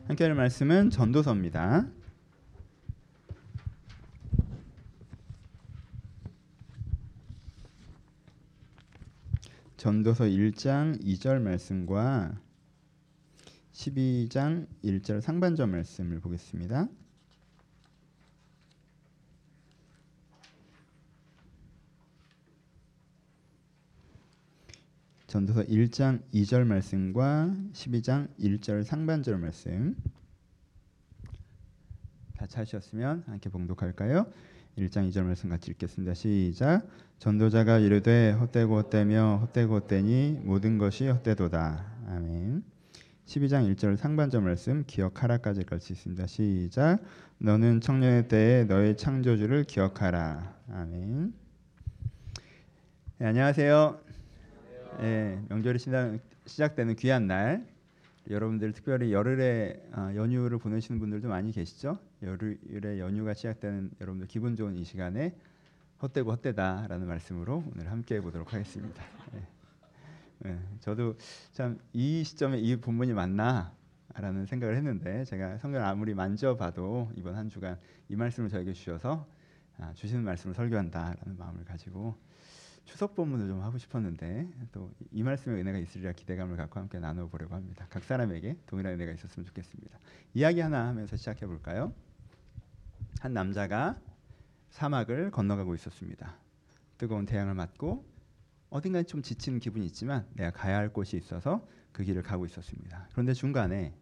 함께 할 말씀은 전도서입니다. 전도서 1장 2절 말씀과 12장 1절 상반절 말씀을 보겠습니다. 전도서 1장 2절 말씀과 12장 1절 상반절 말씀 다 찾으셨으면 함께 봉독할까요? 1장 2절 말씀 같이 읽겠습니다. 시작. 전도자가 이르되 헛되고 헛되며 헛되고 헛되니 모든 것이 헛되도다. 아멘. 12장 1절 상반절 말씀 기억하라까지 갈 수 있습니다. 시작. 너는 청년의 때에 너의 창조주를 기억하라. 아멘. 네, 안녕하세요. 네, 명절이 시작되는 귀한 날, 여러분들 특별히 열흘의 연휴를 보내시는 분들도 많이 계시죠? 열흘의 연휴가 시작되는 여러분들 기분 좋은 이 시간에 헛되고 헛되다라는 말씀으로 오늘 함께 해보도록 하겠습니다. 네, 저도 참 이 시점에 이 본문이 맞나라는 생각을 했는데, 제가 성경을 아무리 만져봐도 이번 한 주간 이 말씀을 저에게 주셔서 주시는 말씀을 설교한다라는 마음을 가지고 추석 본문을 좀 하고 싶었는데, 또 이 말씀의 은혜가 있으리라 기대감을 갖고 함께 나눠보려고 합니다. 각 사람에게 동일한 은혜가 있었으면 좋겠습니다. 이야기 하나 하면서 시작해 볼까요? 한 남자가 사막을 건너가고 있었습니다. 뜨거운 태양을 맞고 어딘가 좀 지치는 기분이 있지만 내가 가야 할 곳이 있어서 그 길을 가고 있었습니다. 그런데 중간에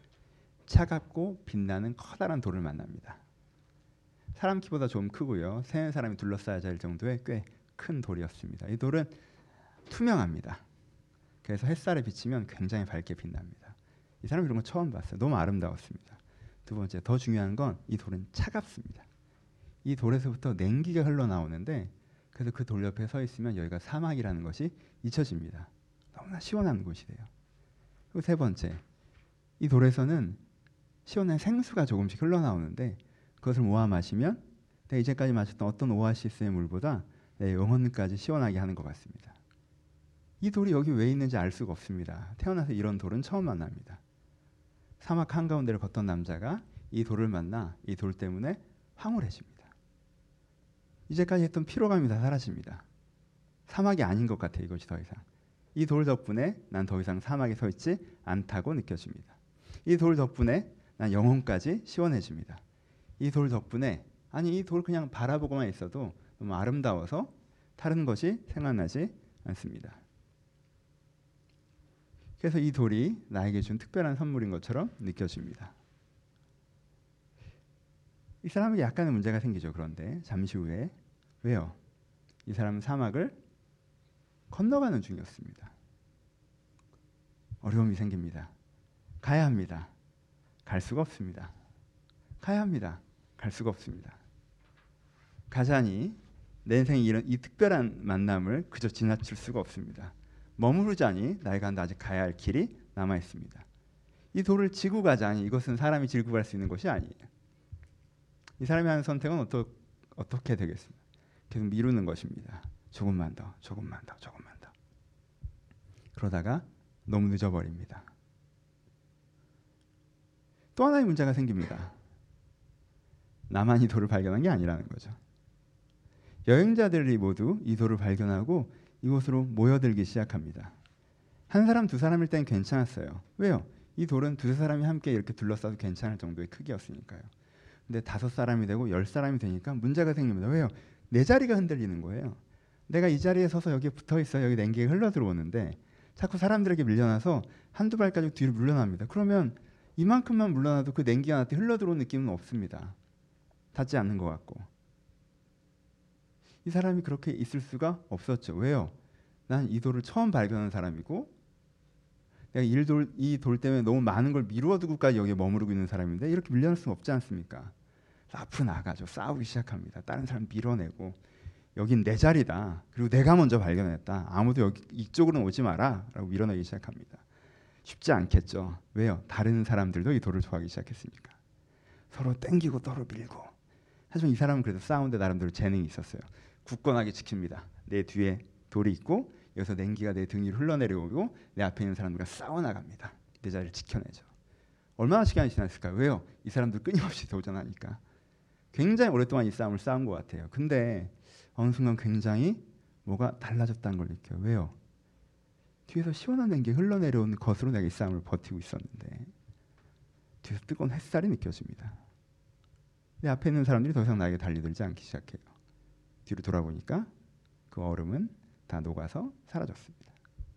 차갑고 빛나는 커다란 돌을 만납니다. 사람 키보다 좀 크고요, 세 사람이 둘러싸야 할 정도의 꽤 큰 돌이었습니다. 이 돌은 투명합니다. 그래서 햇살에 비치면 굉장히 밝게 빛납니다. 이 사람이 이런 거 처음 봤어요. 너무 아름다웠습니다. 두 번째, 더 중요한 건 이 돌은 차갑습니다. 이 돌에서부터 냉기가 흘러나오는데, 그래서 그 돌 옆에 서 있으면 여기가 사막이라는 것이 잊혀집니다. 너무나 시원한 곳이래요. 그리고 세 번째, 이 돌에서는 시원한 생수가 조금씩 흘러나오는데, 그것을 모아 마시면 내가 이제까지 마셨던 어떤 오아시스의 물보다 내 영혼까지 시원하게 하는 것 같습니다. 이 돌이 여기 왜 있는지 알 수가 없습니다. 태어나서 이런 돌은 처음 만납니다. 사막 한가운데를 걷던 남자가 이 돌을 만나 이 돌 때문에 황홀해집니다. 이제까지 했던 피로감이 다 사라집니다. 사막이 아닌 것 같아, 이것이 더 이상. 이 돌 덕분에 난 더 이상 사막에 서 있지 않다고 느껴집니다. 이 돌 덕분에 난 영혼까지 시원해집니다. 이 돌 덕분에, 아니 이 돌 그냥 바라보고만 있어도 너무 아름다워서 다른 것이 생각나지 않습니다. 그래서 이 돌이 나에게 준 특별한 선물인 것처럼 느껴집니다. 이 사람에게 약간의 문제가 생기죠. 그런데 잠시 후에, 왜요? 이 사람은 사막을 건너가는 중이었습니다. 어려움이 생깁니다. 가야 합니다. 갈 수가 없습니다. 가야 합니다. 갈 수가 없습니다. 가자니 내 인생에 이런 이 특별한 만남을 그저 지나칠 수가 없습니다. 머무르자니 나에게 아직 가야 할 길이 남아 있습니다. 이 돌을 지고 가자니 이것은 사람이 지고 갈 수 있는 것이 아니에요. 이 사람이 하는 선택은 어떻게 되겠습니까? 계속 미루는 것입니다. 조금만 더, 조금만 더, 조금만 더. 그러다가 너무 늦어버립니다. 또 하나의 문제가 생깁니다. 나만 이 돌을 발견한 게 아니라는 거죠. 여행자들이 모두 이 돌을 발견하고 이곳으로 모여들기 시작합니다. 한 사람, 두 사람일 땐 괜찮았어요. 왜요? 이 돌은 두세 사람이 함께 이렇게 둘러싸도 괜찮을 정도의 크기였으니까요. 근데 5사람이 되고 10사람이 되니까 문제가 생깁니다. 왜요? 내 자리가 흔들리는 거예요. 내가 이 자리에 서서 여기에 붙어있어, 여기 냉기가 흘러 들어오는데 자꾸 사람들에게 밀려나서 한두 발까지 뒤로 물러납니다. 그러면 이만큼만 물러나도 그 냉기가 나한테 흘러 들어오는 느낌은 없습니다. 닿지 않는 것 같고. 이 사람이 그렇게 있을 수가 없었죠. 왜요? 난 이 돌을 처음 발견한 사람이고, 내가 이 돌 때문에 너무 많은 걸 미루어두고까지 여기에 머무르고 있는 사람인데 이렇게 밀려날 수는 없지 않습니까? 앞으로 나가죠. 싸우기 시작합니다. 다른 사람 밀어내고, 여긴 내 자리다. 그리고 내가 먼저 발견했다. 아무도 여기 이쪽으로는 오지 마라 라고 밀어내기 시작합니다. 쉽지 않겠죠. 왜요? 다른 사람들도 이 돌을 좋아하기 시작했으니까. 서로 땡기고 서로 밀고. 하지만 이 사람은 그래도 싸우는데 나름대로 재능이 있었어요. 굳건하게 지킵니다. 내 뒤에 돌이 있고 여기서 냉기가 내 등 위로 흘러내려오고 내 앞에 있는 사람들과 싸워나갑니다. 내 자리를 지켜내죠. 얼마나 시간이 지났을까요? 왜요? 이 사람들 끊임없이 도전하니까. 굉장히 오랫동안 이 싸움을 싸운 것 같아요. 근데 어느 순간 굉장히 뭐가 달라졌다는 걸 느껴요. 왜요? 뒤에서 시원한 냉기 흘러내려오는 것으로 내가 이 싸움을 버티고 있었는데 뒤에서 뜨거운 햇살이 느껴집니다. 내 앞에 있는 사람들이 더 이상 나에게 달려들지 않기 시작해요. 뒤로 돌아보니까 그 얼음은 다 녹아서 사라졌습니다.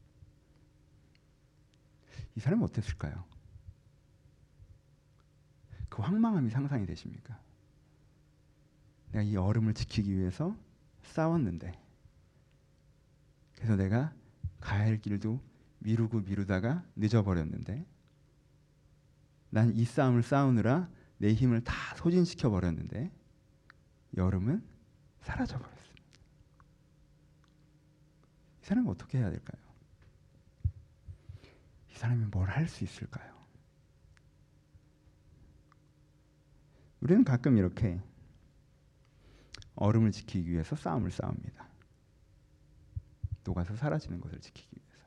이 사람은 어땠을까요? 그 황망함이 상상이 되십니까? 내가 이 얼음을 지키기 위해서 싸웠는데, 그래서 내가 가야 할 길도 미루고 미루다가 늦어버렸는데, 난 이 싸움을 싸우느라 내 힘을 다 소진시켜 버렸는데 이 얼음은 사라져 버렸습니다. 이 사람은 어떻게 해야 될까요? 이 사람이 뭘 할 수 있을까요? 우리는 가끔 이렇게 얼음을 지키기 위해서 싸움을 싸웁니다. 녹아서 사라지는 것을 지키기 위해서.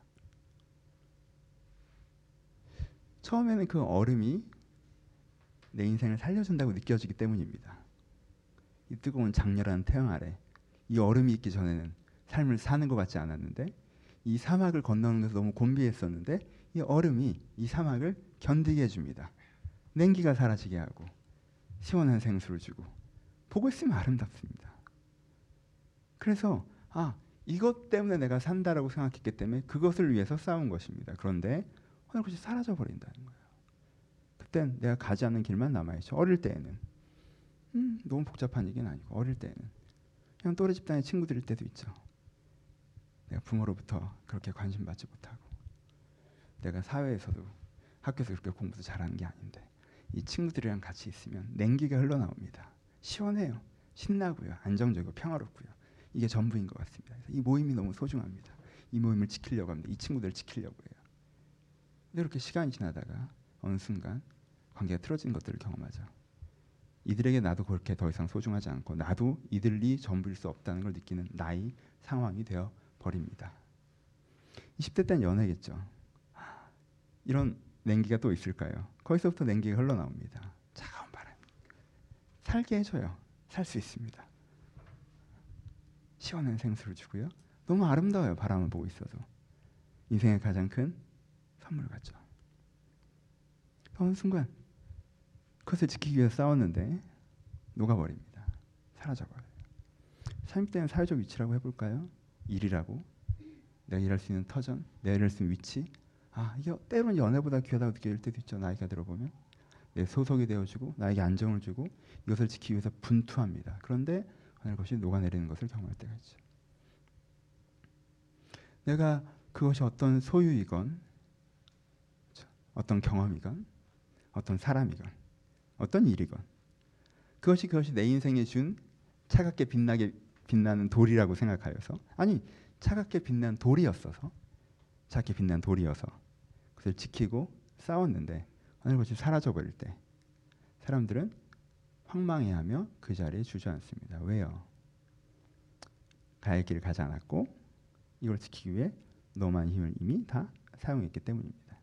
처음에는 그 얼음이 내 인생을 살려준다고 느껴지기 때문입니다. 이 뜨거운 장렬한 태양 아래 이 얼음이 있기 전에는 삶을 사는 것 같지 않았는데, 이 사막을 건너는 것도 너무 곤비했었는데 이 얼음이 이 사막을 견디게 해줍니다. 냉기가 사라지게 하고 시원한 생수를 주고 보고 있으면 아름답습니다. 그래서 이것 때문에 내가 산다라고 생각했기 때문에 그것을 위해서 싸운 것입니다. 그런데 어느 것이 사라져 버린다는 거예요. 그땐 내가 가지 않는 길만 남아있죠. 어릴 때에는 너무 복잡한 얘기는 아니고, 어릴 때는 그냥 또래 집단의 친구들일 때도 있죠. 내가 부모로부터 그렇게 관심 받지 못하고, 내가 사회에서도 학교에서 그렇게 공부도 잘하는 게 아닌데 이 친구들이랑 같이 있으면 냉기가 흘러나옵니다. 시원해요. 신나고요. 안정적이고 평화롭고요. 이게 전부인 것 같습니다. 이 모임이 너무 소중합니다. 이 모임을 지키려고 합니다. 이 친구들을 지키려고 해요. 근데 이렇게 시간이 지나다가 어느 순간 관계가 틀어지는 것들을 경험하죠. 이들에게 나도 그렇게 더 이상 소중하지 않고 나도 이들이 전부일 수 없다는 걸 느끼는 나이 상황이 되어 버립니다. 20대 때는 연애겠죠. 이런 냉기가 또 있을까요? 거기서부터 냉기가 흘러나옵니다. 차가운 바람. 살게 해줘요. 살 수 있습니다. 시원한 생수를 주고요. 너무 아름다워요. 바람을 보고 있어도. 인생의 가장 큰 선물 같죠. 어느 순간 그것을 지키기 위해 싸웠는데 녹아버립니다. 사라져버려요. 삶 때는 사회적 위치라고 해볼까요? 일이라고, 내가 일할 수 있는 터전, 내가 일할 수 있는 위치. 이게 때로는 연애보다 귀하다고 느낄 때도 있죠. 나이가 들어보면 내 소속이 되어주고 나에게 안정을 주고 이것을 지키기 위해서 분투합니다. 그런데 어느 것이 녹아내리는 것을 경험할 때가 있죠. 내가 그것이 어떤 소유이건 어떤 경험이건 어떤 사람이건 어떤 일이건 그것이 내 인생에 준 차갑게 빛나는 돌이라고 생각하여서, 차갑게 빛난 돌이었어서, 차갑게 빛난 돌이어서 그것을 지키고 싸웠는데 어느 것이 사라져버릴 때 사람들은 황망해하며 그 자리에 주저앉습니다. 왜요? 가야 길을 가지 않았고 이걸 지키기 위해 너무 많은 힘을 이미 다 사용했기 때문입니다.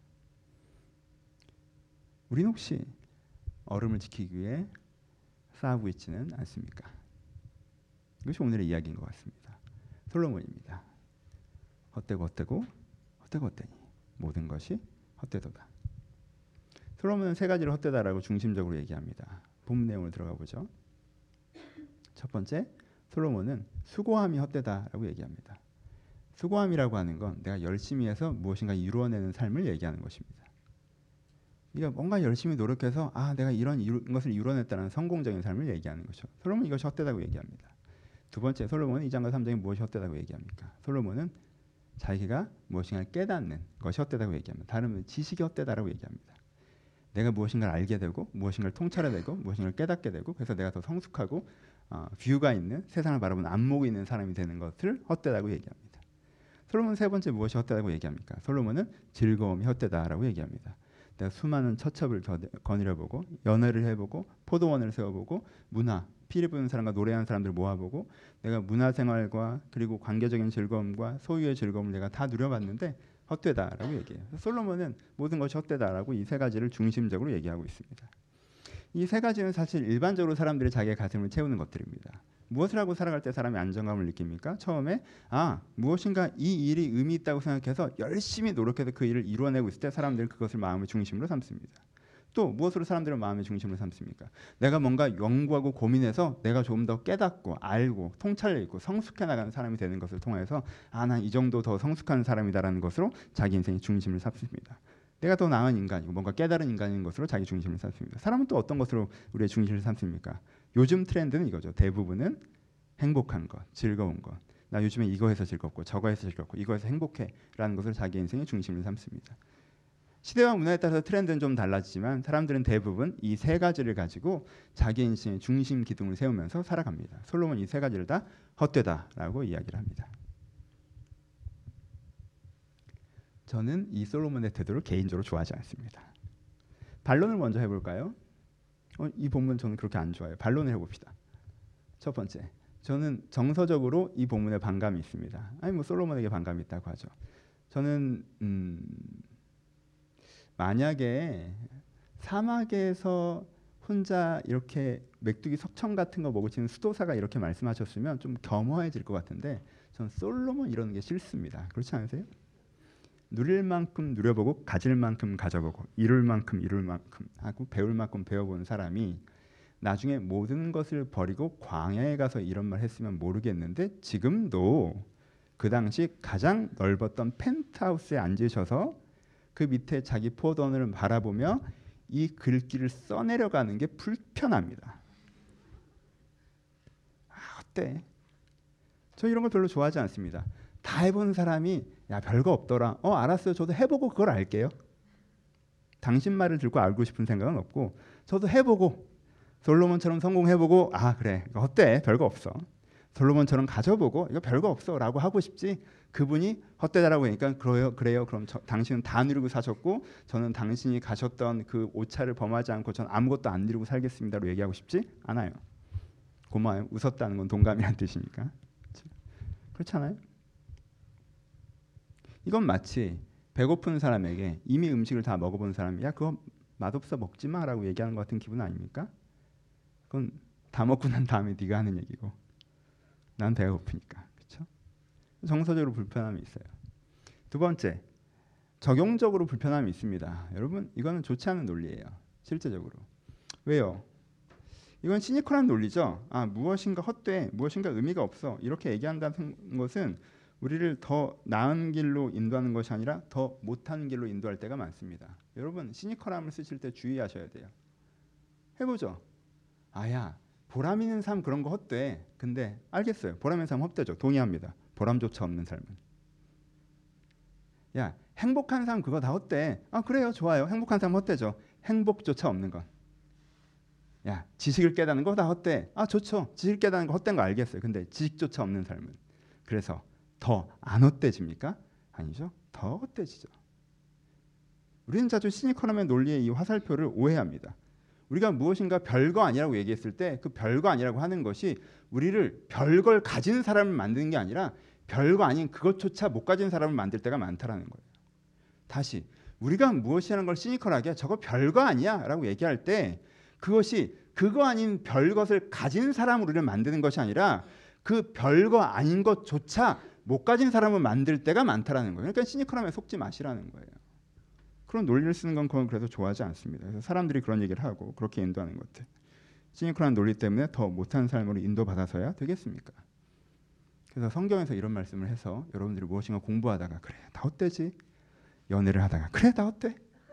우리는 혹시 얼음을 지키기 위해 싸우고 있지는 않습니까? 이것이 오늘의 이야기인 것 같습니다. 솔로몬입니다. 헛되고 헛되니 모든 것이 헛되도다. 솔로몬은 세 가지를 헛되다라고 중심적으로 얘기합니다. 본 내용을 들어가 보죠. 첫 번째, 솔로몬은 수고함이 헛되다라고 얘기합니다. 수고함이라고 하는 건 내가 열심히 해서 무엇인가 이루어내는 삶을 얘기하는 것입니다. 그러니까 뭔가 열심히 노력해서 내가 이런 것을 이루어냈다는 성공적인 삶을 얘기하는 것이죠. 솔로몬은 이것이 헛되다고 얘기합니다. 두 번째, 솔로몬은 2장과 3장이 무엇이 헛되다고 얘기합니까? 솔로몬은 자기가 무엇인가를 깨닫는 것이 헛되다고 얘기합니다. 다른 말로 지식이 헛되다라고 얘기합니다. 내가 무엇인가를 알게 되고 무엇인가를 통찰해내고 무엇인가를 깨닫게 되고 그래서 내가 더 성숙하고 뷰가 있는, 세상을 바라보는 안목이 있는 사람이 되는 것을 헛되다고 얘기합니다. 솔로몬은 세 번째 무엇이 헛되다고 얘기합니까? 솔로몬은 즐거움이 헛되다라고 얘기합니다. 내가 수많은 처첩을 거느려보고 연애를 해보고 포도원을 세워보고 문화, 피를 부는 사람과 노래하는 사람들 모아보고 내가 문화생활과 그리고 관계적인 즐거움과 소유의 즐거움을 내가 다 누려봤는데 헛되다라고 얘기해요. 솔로몬은 모든 것이 헛되다라고 이 세 가지를 중심적으로 얘기하고 있습니다. 이 세 가지는 사실 일반적으로 사람들이 자기의 가슴을 채우는 것들입니다. 무엇을 하고 살아갈 때 사람이 안정감을 느낍니까? 처음에 무엇인가 이 일이 의미 있다고 생각해서 열심히 노력해서 그 일을 이루어내고 있을 때 사람들은 그것을 마음의 중심으로 삼습니다. 또 무엇으로 사람들은 마음의 중심으로 삼습니까? 내가 뭔가 연구하고 고민해서 내가 조금 더 깨닫고 알고 통찰력 있고 성숙해 나가는 사람이 되는 것을 통해서 난 이 정도 더 성숙한 사람이다라는 것으로 자기 인생의 중심을 삼습니다. 내가 더 나은 인간이고 뭔가 깨달은 인간인 것으로 자기 중심을 삼습니다. 사람은 또 어떤 것으로 우리의 중심을 삼습니까? 요즘 트렌드는 이거죠. 대부분은 행복한 것, 즐거운 것. 나 요즘에 이거 해서 즐겁고 저거 해서 즐겁고 이거 해서 행복해라는 것을 자기 인생의 중심을 삼습니다. 시대와 문화에 따라서 트렌드는 좀 달라지지만 사람들은 대부분 이 세 가지를 가지고 자기 인생의 중심 기둥을 세우면서 살아갑니다. 솔로몬은 이 세 가지를 다 헛되다라고 이야기를 합니다. 저는 이 솔로몬의 태도를 개인적으로 좋아하지 않습니다. 반론을 먼저 해볼까요? 이 본문 저는 그렇게 안 좋아해요. 반론을 해봅시다. 첫 번째, 저는 정서적으로 이 본문에 반감이 있습니다. 솔로몬에게 반감이 있다고 하죠. 저는 만약에 사막에서 혼자 이렇게 메뚜기 석청 같은 거 먹으시는 수도사가 이렇게 말씀하셨으면 좀 겸허해질 것 같은데 저는 솔로몬 이러는 게 싫습니다. 그렇지 않으세요? 누릴 만큼 누려보고 가질 만큼 가져보고 이룰 만큼 이룰 만큼 하고 배울 만큼 배워본 사람이 나중에 모든 것을 버리고 광야에 가서 이런 말 했으면 모르겠는데 지금도 그 당시 가장 넓었던 펜트하우스에 앉으셔서 그 밑에 자기 포도원을 바라보며 이 글귀를 써내려가는 게 불편합니다. 어때? 저 이런 걸 별로 좋아하지 않습니다. 다 해본 사람이 야 별거 없더라. 알았어요. 저도 해보고 그걸 알게요. 당신 말을 듣고 알고 싶은 생각은 없고 저도 해보고 솔로몬처럼 성공해보고 그래 어때? 별거 없어. 솔로몬처럼 가져보고 이거 별거 없어 라고 하고 싶지 그분이 헛되다라고 하니까 그래요. 그럼 당신은 다 누리고 사셨고 저는 당신이 가셨던 그 오차를 범하지 않고 전 아무것도 안 누리고 살겠습니다로 얘기하고 싶지 않아요. 고마워요. 웃었다는 건 동감이란 뜻이니까. 그렇지 않아요? 이건 마치 배고픈 사람에게 이미 음식을 다 먹어본 사람이 야 그거 맛없어 먹지 마라고 얘기하는 것 같은 기분 아닙니까? 그건 다 먹고 난 다음에 네가 하는 얘기고 난 배가 고프니까. 그렇죠? 정서적으로 불편함이 있어요. 두 번째, 적용적으로 불편함이 있습니다. 여러분 이거는 좋지 않은 논리예요. 실제적으로. 왜요? 이건 시니컬한 논리죠. 무엇인가 헛돼, 무엇인가 의미가 없어 이렇게 얘기한다는 것은 우리를 더 나은 길로 인도하는 것이 아니라 더 못한 길로 인도할 때가 많습니다. 여러분 시니컬함을 쓰실 때 주의하셔야 돼요. 해보죠. 야 보람 있는 삶 그런 거 헛돼. 근데 알겠어요. 보람 있는 삶 헛되죠. 동의합니다. 보람조차 없는 삶은. 야 행복한 삶 그거 다 헛돼. 그래요. 좋아요. 행복한 삶 헛되죠. 행복조차 없는 건. 야 지식을 깨닫는 거 다 헛돼. 좋죠. 지식을 깨닫는 거 헛된 거 알겠어요. 근데 지식조차 없는 삶은. 그래서 더 안 헛되집니까? 아니죠. 더 헛되지죠. 우리는 자주 시니컬함의 논리의 이 화살표를 오해합니다. 우리가 무엇인가 별거 아니라고 얘기했을 때 그 별거 아니라고 하는 것이 우리를 별걸 가진 사람을 만드는 게 아니라 별거 아닌 그것조차 못 가진 사람을 만들 때가 많다라는 거예요. 다시 우리가 무엇이라는 걸 시니컬하게 저거 별거 아니야 라고 얘기할 때 그것이 그거 아닌 별것을 가진 사람으로 우리를 만드는 것이 아니라 그 별거 아닌 것조차 못 가진 사람을 만들 때가 많다라는 거예요. 그러니까 시니컬함에 속지 마시라는 거예요. 그런 논리를 쓰는 건 그건 그래서 좋아하지 않습니다. 그래서 사람들이 그런 얘기를 하고 그렇게 인도하는 것들. 시니컬한 논리 때문에 더 못한 삶으로 인도받아서야 되겠습니까? 그래서 성경에서 이런 말씀을 해서 여러분들이 무엇인가 공부하다가 그래 다 헛되지. 연애를 하다가 그래 다 헛돼.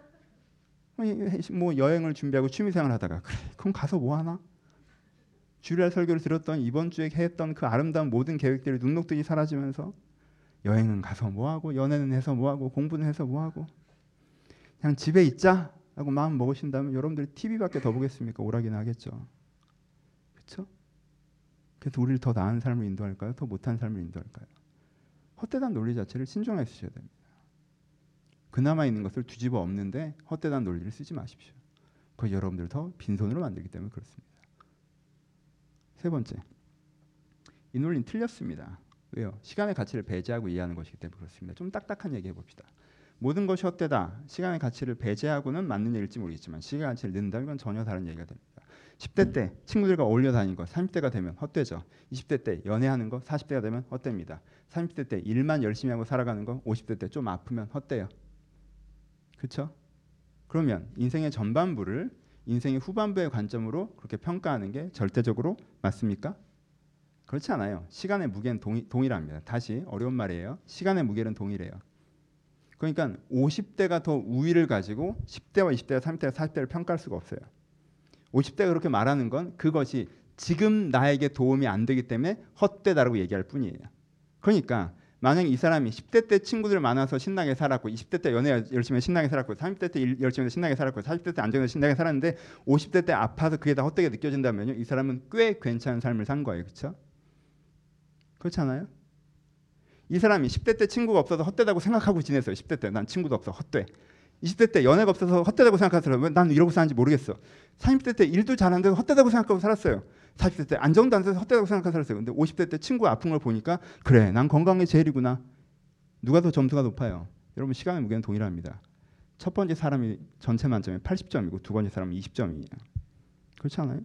뭐 여행을 준비하고 취미생활 하다가 그래 그럼 가서 뭐 하나? 주일날 설교를 들었던 이번 주에 했던 그 아름다운 모든 계획들이 눈녹듯이 사라지면서 여행은 가서 뭐하고 연애는 해서 뭐하고 공부는 해서 뭐하고 그냥 집에 있자 하고 마음 먹으신다면 여러분들이 TV밖에 더 보겠습니까? 오락이나 하겠죠. 그렇죠? 그래서 우리를 더 나은 삶을 인도할까요? 더 못한 삶을 인도할까요? 헛되다는 논리 자체를 신중하게 쓰셔야 됩니다. 그나마 있는 것을 뒤집어 엎는데 헛되다는 논리를 쓰지 마십시오. 그거 여러분들을 더 빈손으로 만들기 때문에 그렇습니다. 세 번째, 이 논리는 틀렸습니다. 왜요? 시간의 가치를 배제하고 이해하는 것이기 때문에 그렇습니다. 좀 딱딱한 얘기 해봅시다. 모든 것이 헛되다. 시간의 가치를 배제하고는 맞는 얘기일지 모르겠지만 시간의 가치를 넣는다. 이건 전혀 다른 얘기가 됩니다. 10대 때 친구들과 어울려 다니는 거 30대가 되면 헛되죠. 20대 때 연애하는 거 40대가 되면 헛됩니다. 30대 때 일만 열심히 하고 살아가는 거 50대 때 좀 아프면 헛돼요. 그렇죠? 그러면 인생의 전반부를 인생의 후반부의 관점으로 그렇게 평가하는 게 절대적으로 맞습니까? 그렇지 않아요. 시간의 무게는 동일합니다. 다시 어려운 말이에요. 시간의 무게는 동일해요. 그러니까 50대가 더 우위를 가지고 10대와 20대와 30대와 40대를 평가할 수가 없어요. 50대가 그렇게 말하는 건 그것이 지금 나에게 도움이 안 되기 때문에 헛되다라고 얘기할 뿐이에요. 그러니까 만약에 이 사람이 10대 때 친구들 많아서 신나게 살았고 20대 때 연애 열심히 신나게 살았고 30대 때 일 열심히 신나게 살았고 40대 때 안정해서 신나게 살았는데 50대 때 아파서 그게 다 헛되게 느껴진다면요. 이 사람은 꽤 괜찮은 삶을 산 거예요. 그렇죠? 그렇지 않아요? 이 사람이 10대 때 친구가 없어서 헛되다고 생각하고 지냈어요. 10대 때 난 친구도 없어 헛돼. 20대 때 연애가 없어서 헛되다고 생각하더라고요. 왜 난 이러고 사는지 모르겠어. 30대 때 일도 잘하는데 헛되다고 생각하고 살았어요. 40대 때 안정도 안 돼서 헛되다고 생각하고 살았어요. 근데 50대 때 친구가 아픈 걸 보니까 그래 난 건강이 제일이구나. 누가 더 점수가 높아요? 여러분 시간의 무게는 동일합니다. 첫 번째 사람이 전체 만점에 80점이고 두 번째 사람은 20점이에요. 그렇지 않아요?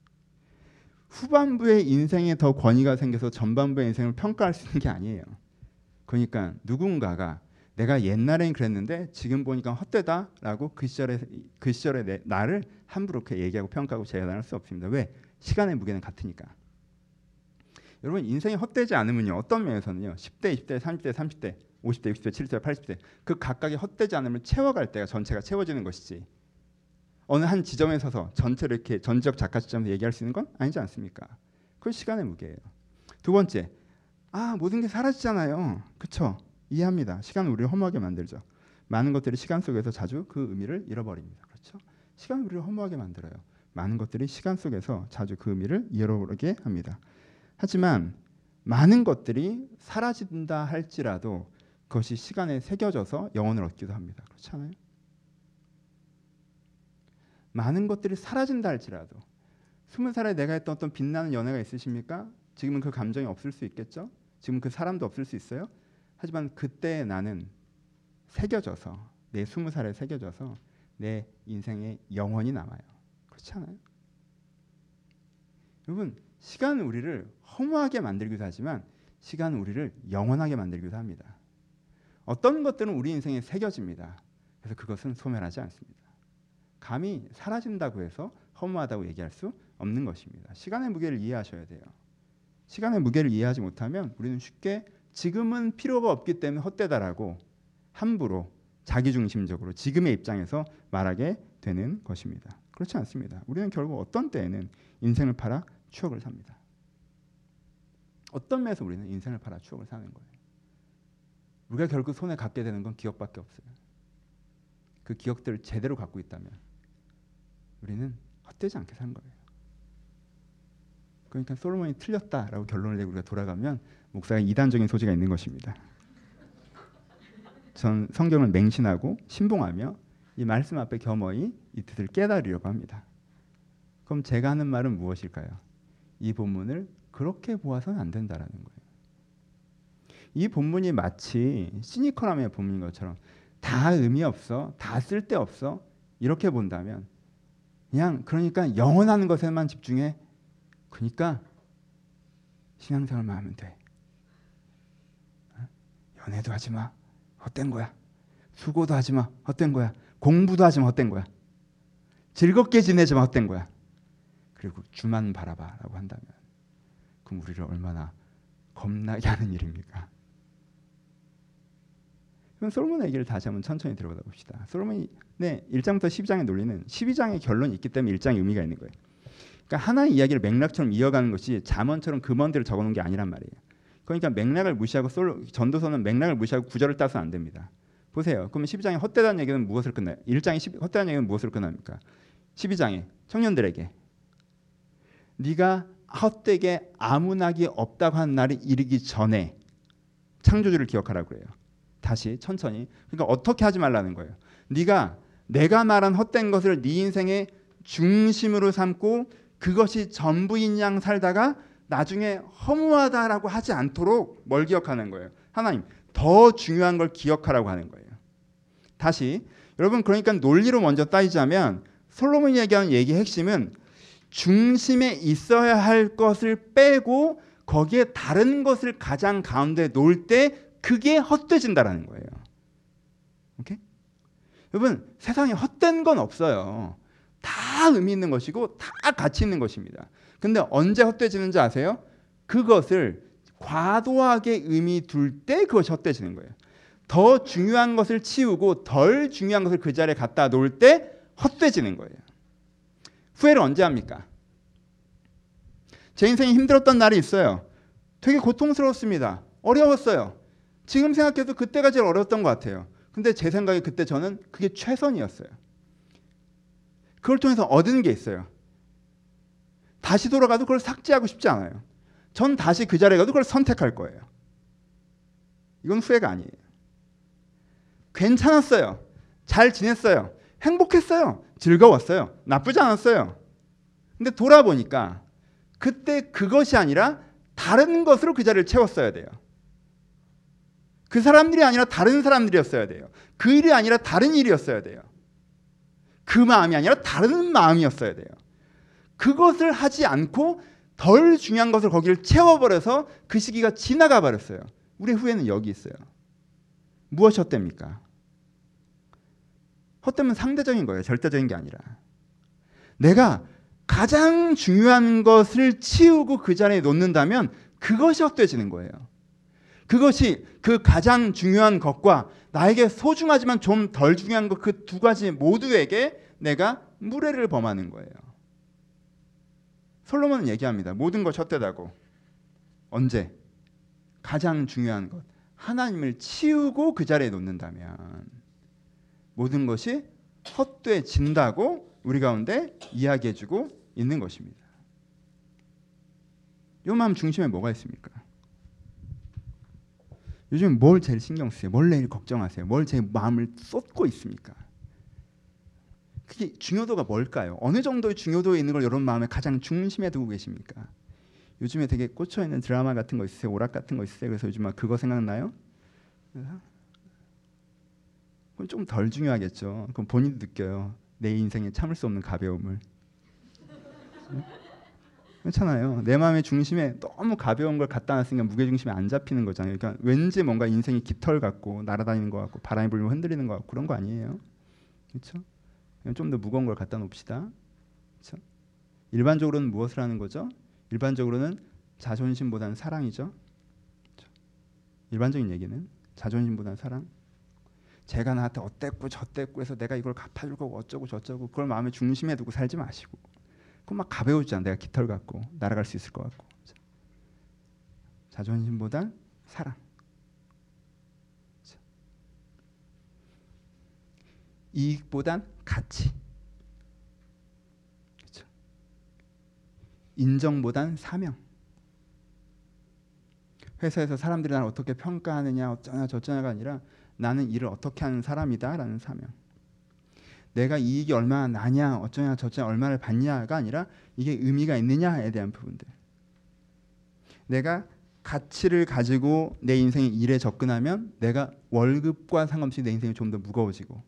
후반부의 인생에 더 권위가 생겨서 전반부의 인생을 평가할 수 있는 게 아니에요. 그러니까 누군가가 내가 옛날엔 그랬는데 지금 보니까 헛되다라고 그 시절의 나를 함부로 그렇게 얘기하고 평가하고 재단할 수 없습니다. 왜? 시간의 무게는 같으니까. 여러분 인생이 헛되지 않으면요. 어떤 면에서는요. 10대, 20대, 30대, 30대, 50대, 60대, 70대, 80대 그 각각이 헛되지 않으면 채워갈 때가 전체가 채워지는 것이지. 어느 한 지점에 서서 전체를 이렇게 전지적 작가 시점에서 얘기할 수 있는 건 아니지 않습니까? 그건 시간의 무게예요. 두 번째, 모든 게 사라지잖아요. 그렇죠? 이해합니다. 시간은 우리를 허무하게 만들죠. 많은 것들이 시간 속에서 자주 그 의미를 잃어버립니다. 그렇죠? 시간은 우리를 허무하게 만들어요. 많은 것들이 시간 속에서 자주 그 의미를 잃어버리게 합니다. 하지만 많은 것들이 사라진다 할지라도 그것이 시간에 새겨져서 영혼을 얻기도 합니다. 그렇지 않아요? 많은 것들이 사라진다 할지라도 20살에 내가 했던 어떤 빛나는 연애가 있으십니까? 지금은 그 감정이 없을 수 있겠죠? 지금 그 사람도 없을 수 있어요? 하지만 그때 나는 새겨져서 내 20살에 새겨져서 내 인생에 영원히 남아요. 그렇지 않아요? 여러분 시간은 우리를 허무하게 만들기도 하지만 시간은 우리를 영원하게 만들기도 합니다. 어떤 것들은 우리 인생에 새겨집니다. 그래서 그것은 소멸하지 않습니다. 감히 사라진다고 해서 허무하다고 얘기할 수 없는 것입니다. 시간의 무게를 이해하셔야 돼요. 시간의 무게를 이해하지 못하면 우리는 쉽게 지금은 필요가 없기 때문에 헛되다라고 함부로 자기중심적으로 지금의 입장에서 말하게 되는 것입니다. 그렇지 않습니다. 우리는 결국 어떤 때에는 인생을 팔아 추억을 삽니다. 어떤 면에서 우리는 인생을 팔아 추억을 사는 거예요. 우리가 결국 손에 갖게 되는 건 기억밖에 없어요. 그 기억들을 제대로 갖고 있다면 우리는 헛되지 않게 산 거예요. 그러니까 솔로몬이 틀렸다라고 결론을 내고 우리가 돌아가면 목사가 이단적인 소지가 있는 것입니다. 전 성경을 맹신하고 신봉하며 이 말씀 앞에 겸허히 이 뜻을 깨달으려고 합니다. 그럼 제가 하는 말은 무엇일까요? 이 본문을 그렇게 보아서는 안 된다라는 거예요. 이 본문이 마치 시니컬함의 본문인 것처럼 다 의미 없어, 다 쓸데없어 이렇게 본다면 그냥 그러니까 영원한 것에만 집중해. 그러니까 신앙생활만 하면 돼. 연애도 하지 마. 헛된 거야. 수고도 하지 마. 헛된 거야. 공부도 하지 마. 헛된 거야. 즐겁게 지내지 마. 헛된 거야. 그리고 주만 바라봐라고 한다면 그럼 우리를 얼마나 겁나게 하는 일입니까? 그럼 솔로몬의 얘기를 다시 한번 천천히 들어보다 봅시다. 솔로몬이 1장부터 12장의 논리는 12장의 결론이 있기 때문에 1장의 의미가 있는 거예요. 그러니까 하나의 이야기를 맥락처럼 이어가는 것이 잠언처럼 금언들을 적어놓은 게 아니란 말이에요. 그러니까 맥락을 무시하고 전도서는 맥락을 무시하고 구절을 따서는 안 됩니다. 보세요. 그러면 12장의 헛되다는 얘기는 무엇을 끝나요? 1장의 헛되다는 얘기는 무엇을 끝납니까? 12장에 청년들에게 네가 헛되게 아무나기 없다고 하는 날이 이르기 전에 창조주를 기억하라고 그래요. 다시 천천히. 그러니까 어떻게 하지 말라는 거예요. 네가 내가 말한 헛된 것을 네 인생의 중심으로 삼고 그것이 전부인 양 살다가 나중에 허무하다라고 하지 않도록 뭘 기억하는 거예요? 하나님 더 중요한 걸 기억하라고 하는 거예요. 다시 여러분, 그러니까 논리로 먼저 따지자면 솔로몬이 얘기하는 얘기의 핵심은 중심에 있어야 할 것을 빼고 거기에 다른 것을 가장 가운데 놓을 때 그게 헛되진다라는 거예요. 오케이? 여러분, 세상에 헛된 건 없어요. 다 의미 있는 것이고 다 가치 있는 것입니다. 근데 언제 헛되지는지 아세요? 그것을 과도하게 의미 둘 때 그것이 헛되지는 거예요. 더 중요한 것을 치우고 덜 중요한 것을 그 자리에 갖다 놓을 때 헛되지는 거예요. 후회를 언제 합니까? 제 인생이 힘들었던 날이 있어요. 되게 고통스러웠습니다. 어려웠어요. 지금 생각해도 그때가 제일 어려웠던 것 같아요. 근데 제 생각에 그때 저는 그게 최선이었어요. 그걸 통해서 얻은 게 있어요. 다시 돌아가도 그걸 삭제하고 싶지 않아요. 전 다시 그 자리에 가도 그걸 선택할 거예요. 이건 후회가 아니에요. 괜찮았어요. 잘 지냈어요. 행복했어요. 즐거웠어요. 나쁘지 않았어요. 근데 돌아보니까 그때 그것이 아니라 다른 것으로 그 자리를 채웠어야 돼요. 그 사람들이 아니라 다른 사람들이었어야 돼요. 그 일이 아니라 다른 일이었어야 돼요. 그 마음이 아니라 다른 마음이었어야 돼요. 그것을 하지 않고 덜 중요한 것을 거기를 채워버려서 그 시기가 지나가 버렸어요. 우리의 후회는 여기 있어요. 무엇이 헛됩니까? 헛되면 상대적인 거예요. 절대적인 게 아니라. 내가 가장 중요한 것을 치우고 그 자리에 놓는다면 그것이 헛되지는 거예요. 그것이 그 가장 중요한 것과 나에게 소중하지만 좀 덜 중요한 것, 그 두 가지 모두에게 내가 무례를 범하는 거예요. 솔로몬은 얘기합니다. 모든 것이 헛되다고. 언제? 가장 중요한 것, 하나님을 치우고 그 자리에 놓는다면 모든 것이 헛되진다고 우리 가운데 이야기해주고 있는 것입니다. 이 마음 중심에 뭐가 있습니까? 요즘 뭘 제일 신경 쓰세요? 뭘 내일 걱정하세요? 뭘 제 마음을 쏟고 있습니까? 그게 중요도가 뭘까요? 어느 정도의 중요도에 있는 걸 여러분 마음의 가장 중심에 두고 계십니까? 요즘에 되게 꽂혀있는 드라마 같은 거 있으세요? 오락 같은 거 있으세요? 그래서 요즘 막 그거 생각나요? 그건 좀 덜 중요하겠죠. 그럼 본인도 느껴요. 내 인생에 참을 수 없는 가벼움을. 그렇잖아요. 내 마음의 중심에 너무 가벼운 걸 갖다 놨으니까 무게중심이 안 잡히는 거잖아요. 그러니까 왠지 뭔가 인생이 깃털 같고 날아다니는 것 같고 바람이 불면 흔들리는 것 같고 그런 거 아니에요. 그렇죠? 좀 더 무거운 걸 갖다 놓읍시다. 그렇죠? 일반적으로는 무엇을 하는 거죠? 일반적으로는 자존심보다는 사랑이죠. 그렇죠? 일반적인 얘기는 자존심보다는 사랑. 제가 나한테 어땠고 저땠고 해서 내가 이걸 갚아줄 거고 어쩌고 저쩌고 그걸 마음의 중심에 두고 살지 마시고 그건 막 가벼우잖아. 내가 깃털 같고 날아갈 수 있을 것 같고. 그렇죠? 자존심보단 사랑. 그렇죠? 이익보단 가치. 그렇죠? 인정보단 사명. 회사에서 사람들이 나를 어떻게 평가하느냐 어쩌냐 저쩌냐가 아니라 나는 일을 어떻게 하는 사람이다라는 사명. 내가 이익이 얼마나 나냐 어쩌냐 저쩌냐 얼마를 받냐가 아니라 이게 의미가 있느냐에 대한 부분들. 내가 가치를 가지고 내 인생의 일에 접근하면 내가 월급과 상관없이 내 인생이 좀 더 무거워지고,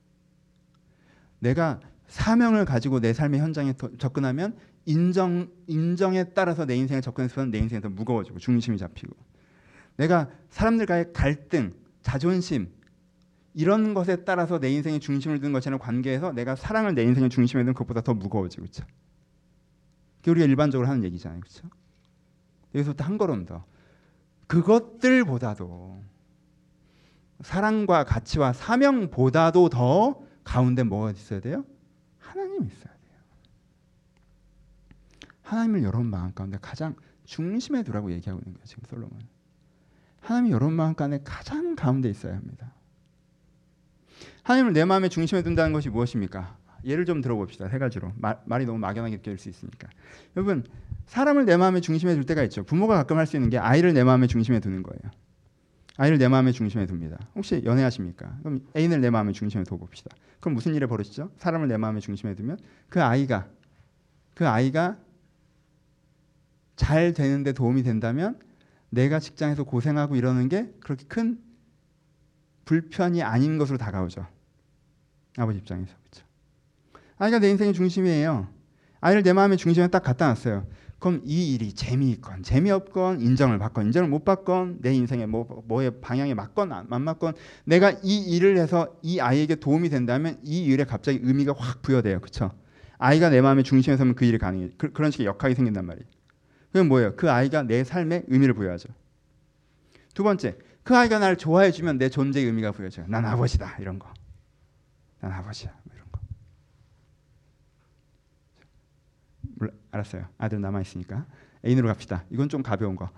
내가 사명을 가지고 내 삶의 현장에 접근하면 인정에 따라서 내 인생에 접근해서는 내 인생이 더 무거워지고 중심이 잡히고, 내가 사람들과의 갈등, 자존심 이런 것에 따라서 내 인생의 중심을 두는 것이라는 관계에서 내가 사랑을 내 인생의 중심에 두는 것보다 더 무거워지고, 그렇죠? 그게 우리가 일반적으로 하는 얘기잖아요, 그렇죠? 여기서부터 한 걸음 더, 그것들보다도 사랑과 가치와 사명보다도 더 가운데 뭐가 있어야 돼요? 하나님이 있어야 돼요. 하나님을 여러분 마음 가운데 가장 중심에 두라고 얘기하고 있는 거예요, 지금 솔로몬. 하나님이 여러분 마음 가운데 가장 가운데 있어야 합니다. 하나님을 내 마음의 중심에 둔다는 것이 무엇입니까? 예를 좀 들어봅시다. 세 가지로. 말이 너무 막연하게 느낄 수 있으니까. 여러분, 사람을 내 마음의 중심에 둘 때가 있죠. 부모가 가끔 할 수 있는 게 아이를 내 마음의 중심에 두는 거예요. 아이를 내 마음의 중심에 둡니다. 혹시 연애하십니까? 그럼 애인을 내 마음의 중심에 둬봅시다. 그럼 무슨 일이 벌어지죠? 사람을 내 마음의 중심에 두면 그 아이가 잘 되는데 도움이 된다면 내가 직장에서 고생하고 이러는 게 그렇게 큰 불편이 아닌 것으로 다가오죠. 아버지 입장에서. 그렇죠? 아이가 내 인생의 중심이에요. 아이를 내 마음의 중심에 딱 갖다 놨어요. 그럼 이 일이 재미있건 재미없건 인정을 받건 인정을 못 받건 내 인생의 뭐의 방향에 맞건 안 맞건 내가 이 일을 해서 이 아이에게 도움이 된다면 이 일에 갑자기 의미가 확 부여돼요. 그렇죠? 아이가 내 마음의 중심에 서면 그 일이 가능해요. 그런 식의 역학이 생긴단 말이에요. 그건 뭐예요? 그 아이가 내 삶에 의미를 부여하죠. 두 번째, 그 아이가 나를 좋아해 주면 내 존재의 의미가 부여져요. 난 아버지다 이런 거. 난 아버지야 이런 거. 알았어요. 아들 남아있으니까 애인으로 갑시다. 이건 좀 가벼운 거.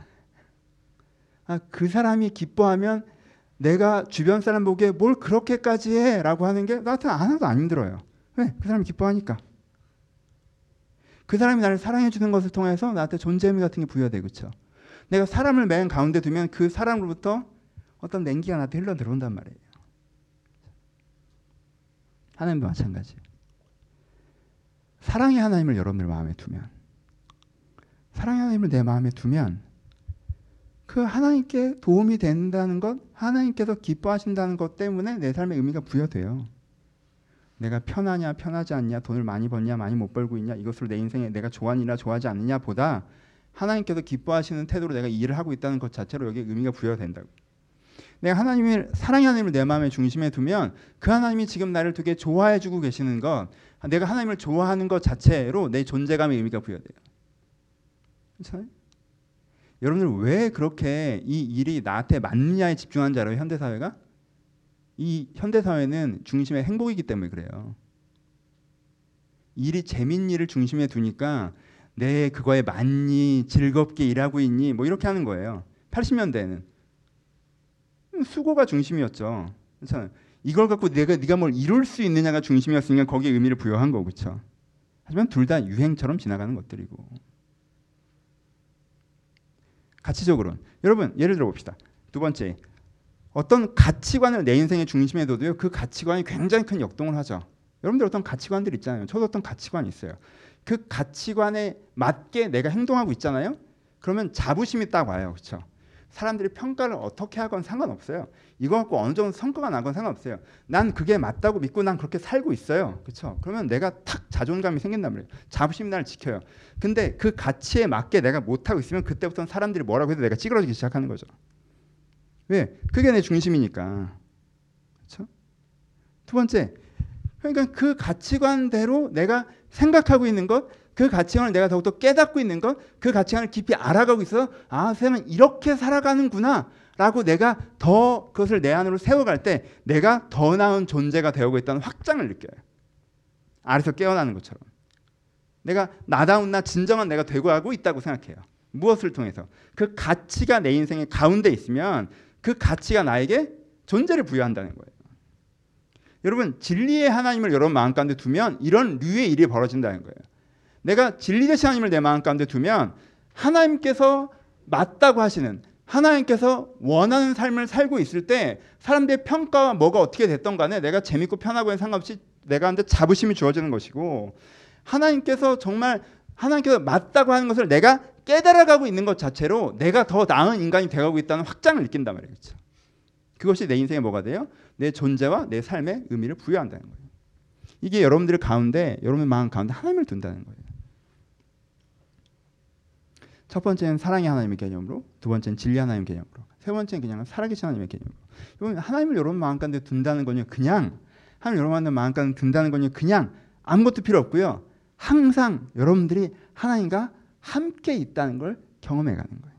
그 사람이 기뻐하면 내가 주변 사람 보기에 뭘 그렇게까지 해 라고 하는 게 나한테 하나도 안 힘들어요. 왜? 그 사람이 기뻐하니까. 그 사람이 나를 사랑해 주는 것을 통해서 나한테 존재 의미 같은 게 부여돼. 그렇죠? 내가 사람을 맨 가운데 두면 그 사람으로부터 어떤 냉기가 나한테 흘러 들어온단 말이에요. 하나님도 마찬가지예요. 사랑의 하나님을 여러분들 마음에 두면, 사랑의 하나님을 내 마음에 두면 그 하나님께 도움이 된다는 것, 하나님께서 기뻐하신다는 것 때문에 내 삶에 의미가 부여돼요. 내가 편하냐 편하지 않냐, 돈을 많이 벌냐 많이 못 벌고 있냐, 이것으로 내 인생에 내가 좋아하느냐 좋아하지 않느냐 보다 하나님께서 기뻐하시는 태도로 내가 일을 하고 있다는 것 자체로 여기에 의미가 부여된다고. 내가 사랑의 하나님을 내 마음의 중심에 두면 그 하나님이 지금 나를 되게 좋아해 주고 계시는 것, 내가 하나님을 좋아하는 것 자체로 내 존재감의 의미가 부여돼요. 그렇잖아요? 여러분들 왜 그렇게 이 일이 나한테 맞느냐에 집중하는 줄 알아요? 현대사회가? 이 현대사회는 중심에 행복이기 때문에 그래요. 일이 재밌는 일을 중심에 두니까 내 그거에 맞니? 즐겁게 일하고 있니? 뭐 이렇게 하는 거예요. 80년대에는 수고가 중심이었죠. 그렇잖아요. 이걸 갖고 네가 뭘 이룰 수 있느냐가 중심이었으니까 거기에 의미를 부여한 거고, 그렇죠. 하지만 둘 다 유행처럼 지나가는 것들이고. 가치적으로는 여러분 예를 들어 봅시다. 두 번째, 어떤 가치관을 내 인생의 중심에 둬도요, 그 가치관이 굉장히 큰 역동을 하죠. 여러분들 어떤 가치관들 있잖아요. 저도 어떤 가치관이 있어요. 그 가치관에 맞게 내가 행동하고 있잖아요. 그러면 자부심이 딱 와요. 그렇죠? 사람들이 평가를 어떻게 하건 상관없어요. 이거 갖고 어느 정도 성과가 나건 상관없어요. 난 그게 맞다고 믿고 난 그렇게 살고 있어요. 그렇죠? 그러면 내가 탁 자존감이 생긴단 말이에요. 자부심이 나를 지켜요. 근데 그 가치에 맞게 내가 못하고 있으면 그때부터는 사람들이 뭐라고 해도 내가 찌그러지기 시작하는 거죠. 왜? 그게 내 중심이니까. 그렇죠? 두 번째, 그러니까 그 가치관대로 내가 생각하고 있는 것, 그 가치관을 내가 더욱더 깨닫고 있는 것, 그 가치관을 깊이 알아가고 있어서 세상은 이렇게 살아가는구나 라고 내가 더 그것을 내 안으로 세워갈 때 내가 더 나은 존재가 되어가고 있다는 확장을 느껴요. 아래서 깨어나는 것처럼. 내가 나다운 나 진정한 내가 되고 있다고 생각해요. 무엇을 통해서? 그 가치가 내 인생의 가운데 있으면 그 가치가 나에게 존재를 부여한다는 거예요. 여러분, 진리의 하나님을 여러분 마음 가운데 두면 이런 류의 일이 벌어진다는 거예요. 내가 진리 되신 하나님을 내 마음 가운데 두면 하나님께서 맞다고 하시는, 하나님께서 원하는 삶을 살고 있을 때 사람들의 평가와 뭐가 어떻게 됐던 간에 내가 재밌고 편하고는 상관없이 내가 한테 자부심이 주어지는 것이고, 하나님께서 정말 하나님께서 맞다고 하는 것을 내가 깨달아가고 있는 것 자체로 내가 더 나은 인간이 되어가고 있다는 확장을 느낀단 말이에요. 그렇죠? 그것이 내 인생에 뭐가 돼요? 내 존재와 내 삶에 의미를 부여한다는 거예요. 이게 여러분들 가운데, 여러분의 마음 가운데 하나님을 둔다는 거예요. 첫 번째는 사랑의 하나님의 개념으로, 두 번째는 진리 하나님의 개념으로, 세 번째는 그냥 살아계신 하나님의 개념으로. 여러분, 하나님을 여러분 마음 가운데 둔다는 건요, 그냥 하나님 여러분 마음 가운데 둔다는 건요, 그냥 아무것도 필요 없고요, 항상 여러분들이 하나님과 함께 있다는 걸 경험해가는 거예요.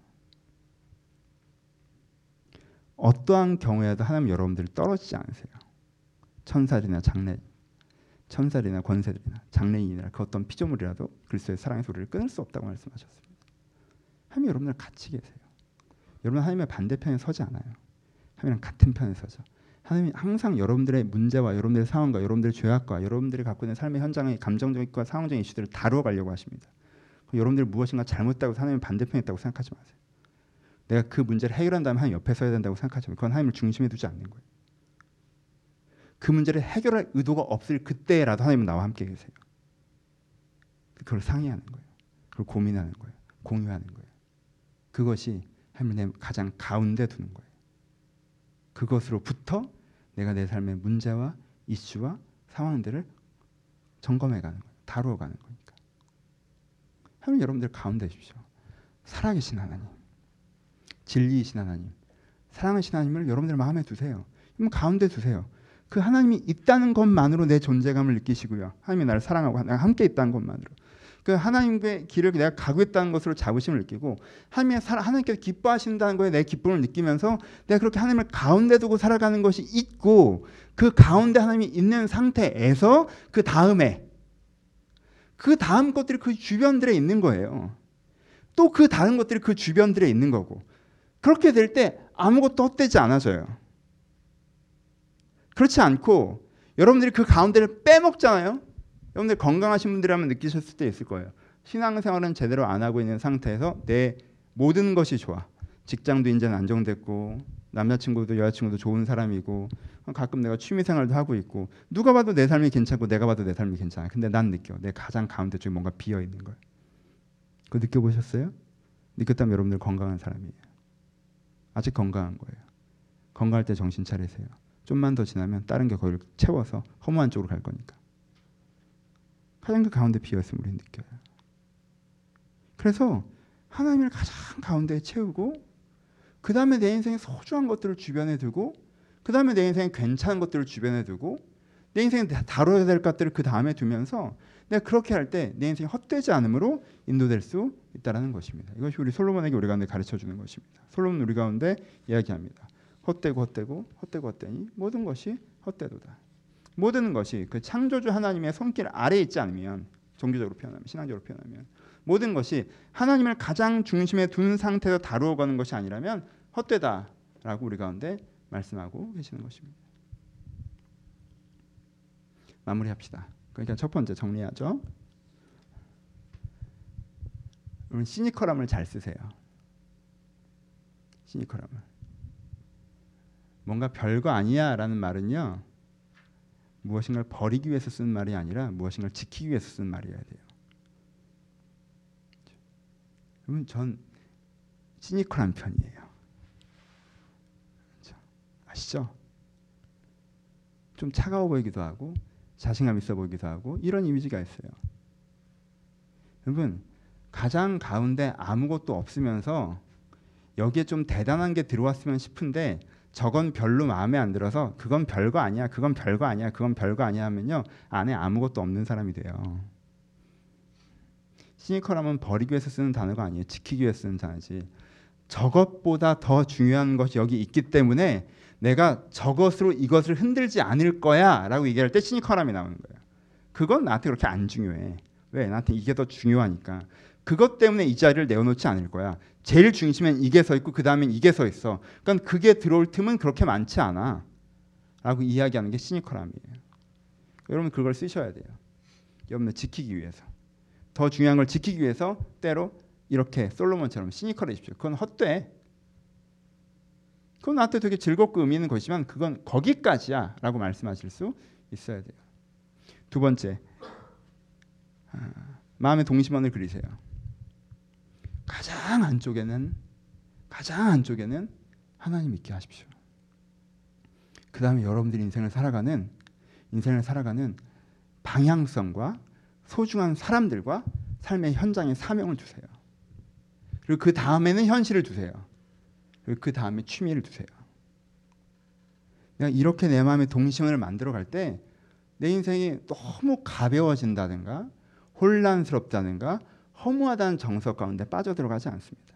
어떠한 경우에도 하나님 여러분들이 떨어지지 않으세요. 천사들이나 천사들이나 권세들이나 장래인이나 그 어떤 피조물이라도 그리스도의 사랑의 소리를 끊을 수 없다고 말씀하셨습니다. 하나님 여러분들 같이 계세요. 여러분 하나님의 반대편에 서지 않아요. 하나님이랑 같은 편에 서죠. 하나님이 항상 여러분들의 문제와 여러분들의 상황과 여러분들의 죄악과 여러분들이 갖고 있는 삶의 현장의 감정적인 상황적인 이슈들을 다루어 가려고 하십니다. 여러분들이 무엇인가 잘못했다고 하나님의 반대편에 있다고 생각하지 마세요. 내가 그 문제를 해결한 다음에 하나님 옆에 서야 된다고 생각하지 마세요. 그건 하나님을 중심에 두지 않는 거예요. 그 문제를 해결할 의도가 없을 그때라도 하나님은 나와 함께 계세요. 그걸 상의하는 거예요. 그걸 고민하는 거예요. 공유하는 거예요. 그것이 하나님을 내 가장 가운데 두는 거예요. 그것으로부터 내가 내 삶의 문제와 이슈와 상황들을 점검해가는 거예요. 다루어가는 거니까. 하나님 여러분들 가운데 계십시오. 살아계신 하나님, 진리이신 하나님, 사랑하신 하나님을 여러분들 마음에 두세요. 그럼 가운데 두세요. 그 하나님이 있다는 것만으로 내 존재감을 느끼시고요. 하나님이 나를 사랑하고 나와 함께 있다는 것만으로. 그 하나님의 길을 내가 가고 있다는 것으로 자부심을 느끼고 하나님께서 기뻐하신다는 거에 내 기쁨을 느끼면서 내가 그렇게 하나님을 가운데 두고 살아가는 것이 있고 그 가운데 하나님이 있는 상태에서 그 다음 것들이 그 주변들에 있는 거예요. 또 그 다른 것들이 그 주변들에 있는 거고 그렇게 될 때 아무것도 헛되지 않아져요. 그렇지 않고 여러분들이 그 가운데를 빼먹잖아요. 여러분들 건강하신 분들이라면 느끼셨을 때 있을 거예요. 신앙생활은 제대로 안 하고 있는 상태에서 내 모든 것이 좋아. 직장도 이제는 안정됐고 남자친구도 여자친구도 좋은 사람이고 가끔 내가 취미생활도 하고 있고 누가 봐도 내 삶이 괜찮고 내가 봐도 내 삶이 괜찮아. 근데 난 느껴. 내 가장 가운데 쪽에 뭔가 비어있는 거예요. 그거 느껴보셨어요? 느꼈다면 여러분들 건강한 사람이에요. 아직 건강한 거예요. 건강할 때 정신 차리세요. 좀만 더 지나면 다른 게 거기를 채워서 허무한 쪽으로 갈 거니까. 가장 그 가운데 비어있음을 우리는 느껴요. 그래서 하나님을 가장 가운데에 채우고 그 다음에 내 인생에 소중한 것들을 주변에 두고 그 다음에 내 인생에 괜찮은 것들을 주변에 두고 내 인생에 다뤄야 될 것들을 그 다음에 두면서 내가 그렇게 할 때 내 인생이 헛되지 않음으로 인도될 수 있다는 것입니다. 이것이 우리 솔로몬에게 우리 가운데 가르쳐주는 것입니다. 솔로몬은 우리 가운데 이야기합니다. 헛되니 모든 것이 헛되도다. 모든 것이 그 창조주 하나님의 손길 아래에 있지 않으면 종교적으로 표현하면 신앙적으로 표현하면 모든 것이 하나님을 가장 중심에 둔 상태에서 다루어가는 것이 아니라면 헛되다라고 우리 가운데 말씀하고 계시는 것입니다. 마무리합시다. 그러니까 첫 번째 정리하죠. 여러분 시니컬함을 잘 쓰세요. 시니컬함을. 뭔가 별거 아니야 라는 말은요. 무엇인가를 버리기 위해서 쓰는 말이 아니라 무엇인가를 지키기 위해서 쓰는 말이어야 돼요. 그러면 전 시니컬한 편이에요. 그렇죠? 아시죠? 좀 차가워 보이기도 하고 자신감 있어 보이기도 하고 이런 이미지가 있어요. 여러분 가장 가운데 아무것도 없으면서 여기에 좀 대단한 게 들어왔으면 싶은데 저건 별로 마음에 안 들어서 그건 별거 아니야, 그건 별거 아니야, 그건 별거 아니야 하면요 안에 아무것도 없는 사람이 돼요. 시니컬함은 버리기 위해서 쓰는 단어가 아니에요. 지키기 위해서 쓰는 단어지. 저것보다 더 중요한 것이 여기 있기 때문에 내가 저것으로 이것을 흔들지 않을 거야 라고 얘기할 때 시니컬함이 나오는 거예요. 그건 나한테 그렇게 안 중요해. 왜? 나한테 이게 더 중요하니까. 그것 때문에 이 자리를 내어놓지 않을 거야. 제일 중심엔 이게 서 있고 그 다음엔 이게 서 있어. 그러니까 그게 들어올 틈은 그렇게 많지 않아 라고 이야기하는 게 시니컬함이에요. 여러분 그걸 쓰셔야 돼요. 여러분을 지키기 위해서. 더 중요한 걸 지키기 위해서 때로 이렇게 솔로몬처럼 시니컬해집시오. 그건 헛돼. 그건 나한테 되게 즐겁고 의미 있는 것이지만 그건 거기까지야 라고 말씀하실 수 있어야 돼요. 두 번째, 마음의 동심원을 그리세요. 가장 안쪽에는 하나님 있게 하십시오. 그 다음에 여러분들이 인생을 살아가는 방향성과 소중한 사람들과 삶의 현장에 사명을 두세요. 그리고 그 다음에는 현실을 두세요. 그리고 그 다음에 취미를 두세요. 내가 이렇게 내 마음의 동심원을 만들어 갈 때 내 인생이 너무 가벼워진다든가 혼란스럽다든가 허무하다는 정서 가운데 빠져들어가지 않습니다.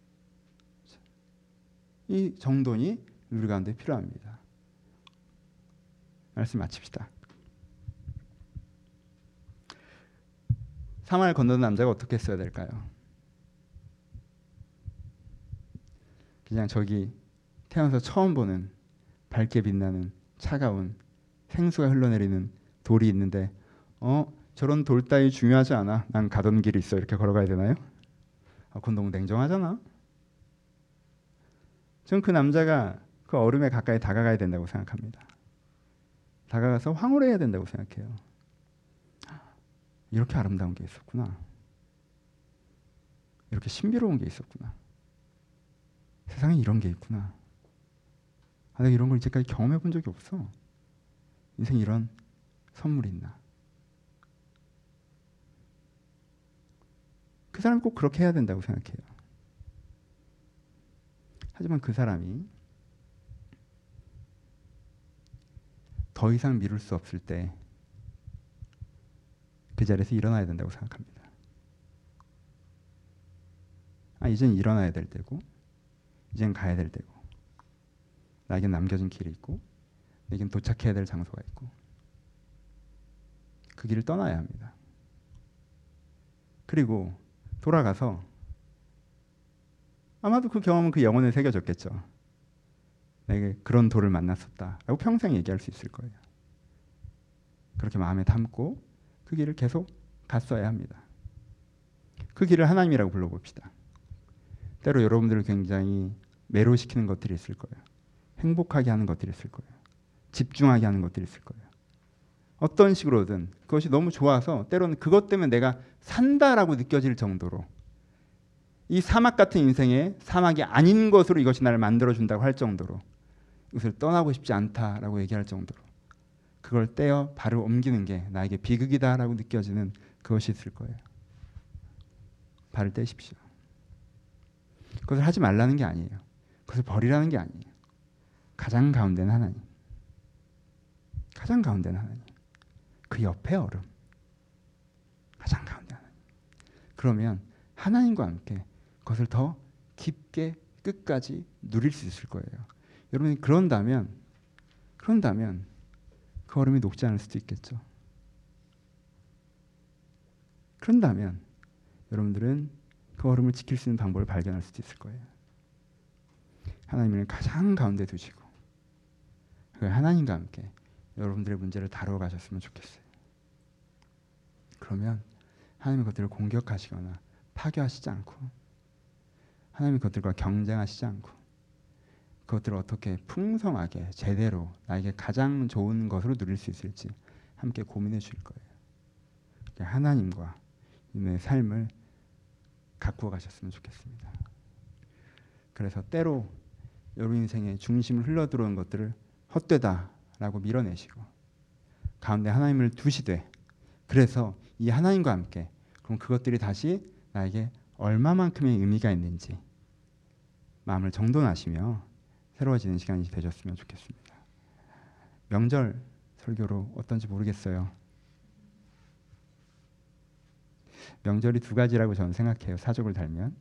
이 정돈이 우리 가운데 필요합니다. 말씀 마칩시다. 사마를 건너는 남자가 어떻게 했어야 될까요? 그냥 저기 태어나서 처음 보는 밝게 빛나는 차가운 생수가 흘러내리는 돌이 있는데 저런 돌 따위 중요하지 않아. 난 가던 길이 있어. 이렇게 걸어가야 되나요? 그건 너무 냉정하잖아. 저는 그 남자가 그 얼음에 가까이 다가가야 된다고 생각합니다. 다가가서 황홀해야 된다고 생각해요. 이렇게 아름다운 게 있었구나. 이렇게 신비로운 게 있었구나. 세상에 이런 게 있구나. 내가 이런 걸 이제까지 경험해 본 적이 없어. 인생에 이런 선물이 있나? 그 사람이 꼭 그렇게 해야 된다고 생각해요. 하지만 그 사람이 더 이상 미룰 수 없을 때 그 자리에서 일어나야 된다고 생각합니다. 이젠 일어나야 될 때고, 이젠 가야 될 때고, 나에겐 남겨진 길이 있고, 내겐 도착해야 될 장소가 있고, 그 길을 떠나야 합니다. 그리고 돌아가서 아마도 그 경험은 그 영혼에 새겨졌겠죠. 내게 그런 도를 만났었다라고 평생 얘기할 수 있을 거예요. 그렇게 마음에 담고 그 길을 계속 갔어야 합니다. 그 길을 하나님이라고 불러봅시다. 때로 여러분들을 굉장히 매료시키는 것들이 있을 거예요. 행복하게 하는 것들이 있을 거예요. 집중하게 하는 것들이 있을 거예요. 어떤 식으로든 그것이 너무 좋아서 때로는 그것 때문에 내가 산다라고 느껴질 정도로, 이 사막 같은 인생에 사막이 아닌 것으로 이것이 나를 만들어준다고 할 정도로, 이것을 떠나고 싶지 않다라고 얘기할 정도로 그걸 떼어 발을 옮기는 게 나에게 비극이다라고 느껴지는 그것이 있을 거예요. 발을 떼십시오. 그것을 하지 말라는 게 아니에요. 그것을 버리라는 게 아니에요. 가장 가운데는 하나님. 가장 가운데는 하나님. 그 옆에 얼음. 가장 가운데 하나님. 그러면 하나님과 함께 그것을 더 깊게 끝까지 누릴 수 있을 거예요. 여러분이 그런다면 그 얼음이 녹지 않을 수도 있겠죠. 그런다면 여러분들은 그 얼음을 지킬 수 있는 방법을 발견할 수도 있을 거예요. 하나님을 가장 가운데 두시고 하나님과 함께 여러분들의 문제를 다루어 가셨으면 좋겠어요. 그러면 하나님의 것들을 공격하시거나 파괴하시지 않고, 하나님의 것들과 경쟁하시지 않고, 그것들을 어떻게 풍성하게 제대로 나에게 가장 좋은 것으로 누릴 수 있을지 함께 고민해 주실 거예요. 하나님과 내 삶을 가꾸어 가셨으면 좋겠습니다. 그래서 때로 여러분 인생의 중심을 흘러들어오는 것들을 헛되다라고 밀어내시고 가운데 하나님을 두시되, 그래서 이 하나님과 함께 그럼 그것들이 다시 나에게 얼마만큼의 의미가 있는지 마음을 정돈하시며 새로워지는 시간이 되셨으면 좋겠습니다. 명절 설교로 어떤지 모르겠어요. 명절이 두 가지라고 저는 생각해요. 사족을 달면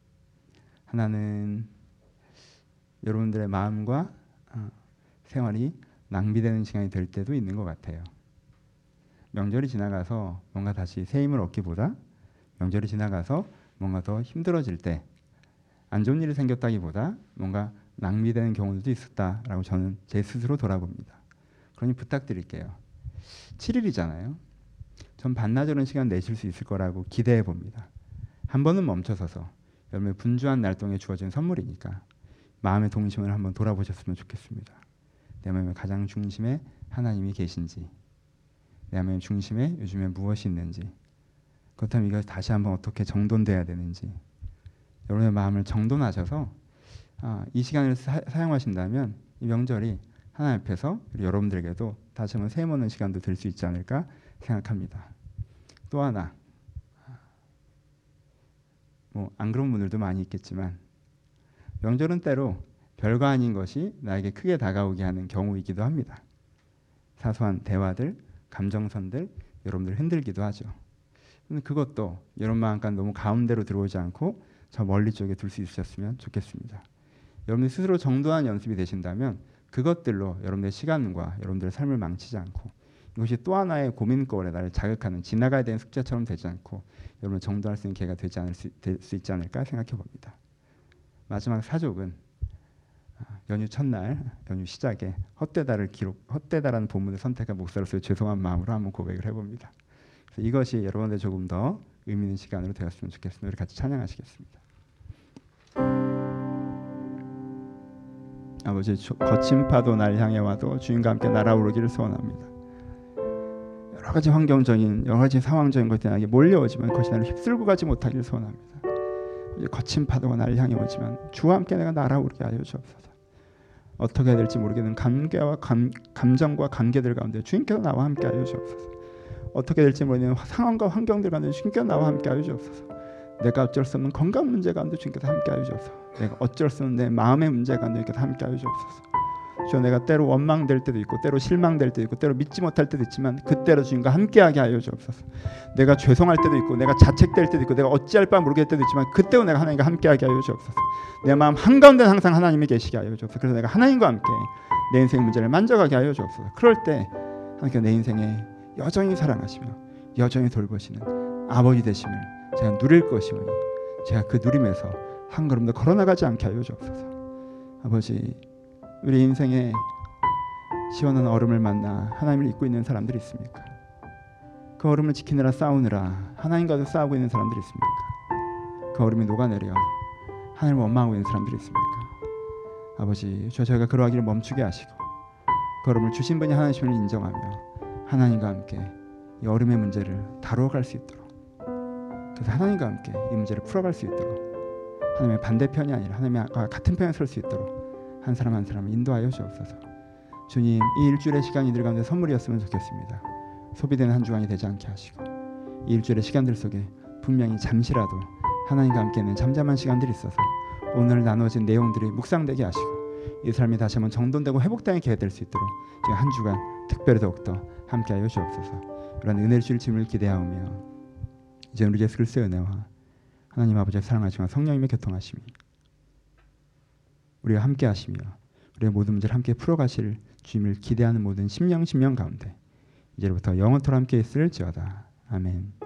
하나는 여러분들의 마음과 생활이 낭비되는 시간이 될 때도 있는 것 같아요. 명절이 지나가서 뭔가 다시 새 힘을 얻기보다 명절이 지나가서 뭔가 더 힘들어질 때 안 좋은 일이 생겼다기보다 뭔가 낭비되는 경우도 있었다라고 저는 제 스스로 돌아봅니다. 그러니 부탁드릴게요. 7일이잖아요. 전 반나절은 시간 내실 수 있을 거라고 기대해 봅니다. 한 번은 멈춰서서 여러분의 분주한 날동에 주어진 선물이니까 마음의 동심을 한번 돌아보셨으면 좋겠습니다. 내 마음의 가장 중심에 하나님이 계신지, 내 마음의 중심에 요즘에 무엇이 있는지, 그렇다면 이것이 다시 한번 어떻게 정돈돼야 되는지, 여러분의 마음을 정돈하셔서 이 시간을 사용하신다면 이 명절이 하나님 앞에서 여러분들에게도 다시 한번 세모는 시간도 될 수 있지 않을까 생각합니다. 또 하나, 안 그런 분들도 많이 있겠지만 명절은 때로 별거 아닌 것이 나에게 크게 다가오게 하는 경우이기도 합니다. 사소한 대화들, 감정선들 여러분들 흔들기도 하죠. 그것도 여러분 마음간 너무 가운데로 들어오지 않고 저 멀리 쪽에 둘 수 있으셨으면 좋겠습니다. 여러분들 스스로 정도한 연습이 되신다면 그것들로 여러분들의 시간과 여러분들의 삶을 망치지 않고, 이것이 또 하나의 고민거리에 나를 자극하는 지나가야 되는 숙제처럼 되지 않고 여러분을 정도할 수 있는 기회가 될 수 있지 않을까 생각해 봅니다. 마지막 사족은 연휴 첫날, 연휴 시작에 헛되다라는 본문을 선택한 목사로서의 죄송한 마음으로 한번 고백을 해봅니다. 그래서 이것이 여러분들 조금 더 의미 있는 시간으로 되었으면 좋겠습니다. 우리 같이 찬양하시겠습니다. 아버지, 거친 파도 날 향해 와도 주님과 함께 날아오르기를 소원합니다. 여러 가지 환경적인, 여러 가지 상황적인 것들이 나에게 몰려오지만 그것이 나를 휩쓸고 가지 못하기를 소원합니다. 거친 파도가 나를 향해 오지만 주와 함께 내가 날아오르게 하여 주옵소서. 어떻게 해야 될지 모르겠는 관계와 감정과 관계들 가운데 주님께서 나와 함께하여 주옵소서. 어떻게 될지 모르는 상황과 환경들 가운데 주님께서 나와 함께하여 주옵소서. 내가 어쩔 수 없는 건강 문제 가운데 주님께서 함께하여 주옵소서. 내가 어쩔 수 없는 내 마음의 문제 가운데 주님께서 함께하여 주옵소서. 주여, 내가 때로 원망될 때도 있고 때로 실망될 때도 있고 때로 믿지 못할 때도 있지만 그때로 주님과 함께하게 하여 주옵소서. 내가 죄송할 때도 있고 내가 자책될 때도 있고 내가 어찌할 바 모르겠을 때도 있지만 그때로 내가 하나님과 함께하게 하여 주옵소서. 내 마음 한가운데 항상 하나님이 계시게 하여 주옵소서. 그래서 내가 하나님과 함께 내 인생의 문제를 만져가게 하여 주옵소서. 그럴 때 하나님께서 내 인생에 여전히 사랑하시며 여전히 돌보시는 아버지 되심을 제가 누릴 것이오니 제가 그 누림에서 한 걸음도 걸어나가지 않게 하여 주옵소서. 아버지, 우리 인생에 시원한 얼음을 만나 하나님을 잊고 있는 사람들이 있습니까? 그 얼음을 지키느라 싸우느라 하나님과도 싸우고 있는 사람들이 있습니까? 그 얼음이 녹아내려 하나님을 원망하고 있는 사람들이 있습니까? 아버지, 저희가 그러하기를 멈추게 하시고 그 얼음을 주신 분이 하나님을 인정하며 하나님과 함께 이 얼음의 문제를 다루어갈 수 있도록, 그래서 하나님과 함께 이 문제를 풀어갈 수 있도록, 하나님의 반대편이 아니라 하나님과 같은 편에 설 수 있도록 한 사람 한 사람을 인도하여 주옵소서. 주님, 이 일주일의 시간이 이들 가운데 선물이었으면 좋겠습니다. 소비되는 한 주간이 되지 않게 하시고 이 일주일의 시간들 속에 분명히 잠시라도 하나님과 함께 있는 잠잠한 시간들이 있어서 오늘 나눠진 내용들이 묵상되게 하시고 이 삶이 다시 한번 정돈되고 회복되게 될 수 있도록 지금 한 주간 특별히 더욱더 함께하여 주옵소서. 그런 은혜를 주실 주님을 기대하오며 이제 우리 예수 그리스도의 은혜와 하나님 아버지의 사랑하시며 성령님의 교통하심이 우리와 함께 하시며 우리의 모든 문제를 함께 풀어가실 주님을 기대하는 모든 심령 가운데 이제부터 영원토록 함께 있을지어다. 아멘.